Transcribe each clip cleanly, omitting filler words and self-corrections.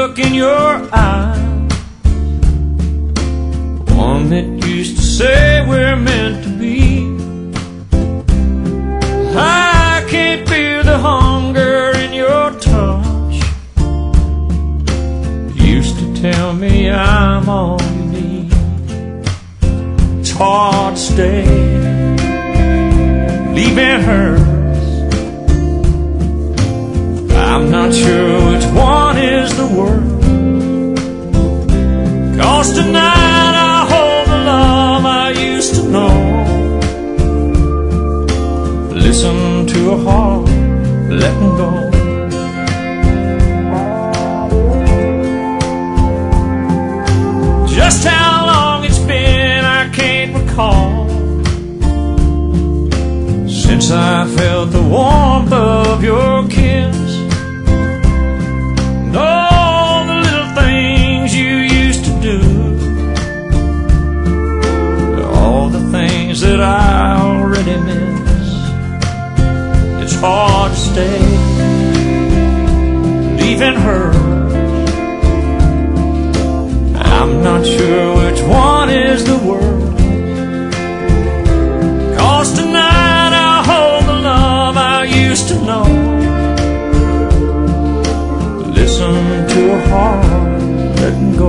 look in your eye, one that used to say we're meant to be. I can't feel the hunger in your touch. You used to tell me I'm all you need. It's hard to stay, leaving her. I'm not sure which one is the worst, 'cause tonight I hold the love I used to know. Listen to a heart letting go. Just how long it's been I can't recall, since I felt the warmth of your kiss. All the little things you used to do, all the things that I already miss. It's hard to stay, leaving her. I'm not sure which one is the worst, 'cause tonight I hold the love I used to know. Listen to a heart letting go.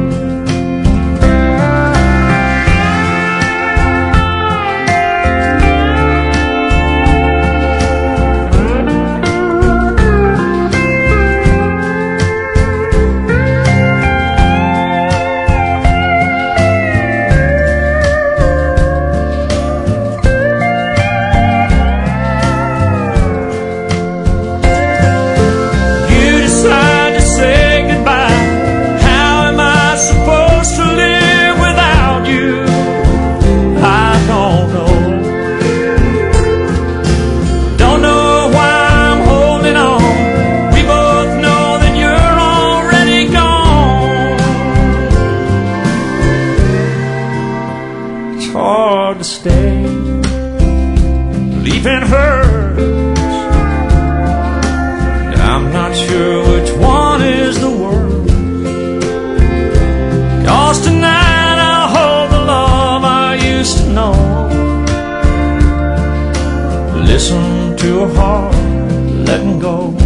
Hard to stay, leaving hurts. I'm not sure which one is the worst, 'cause tonight I hold the love I used to know. Listen to a heart letting go.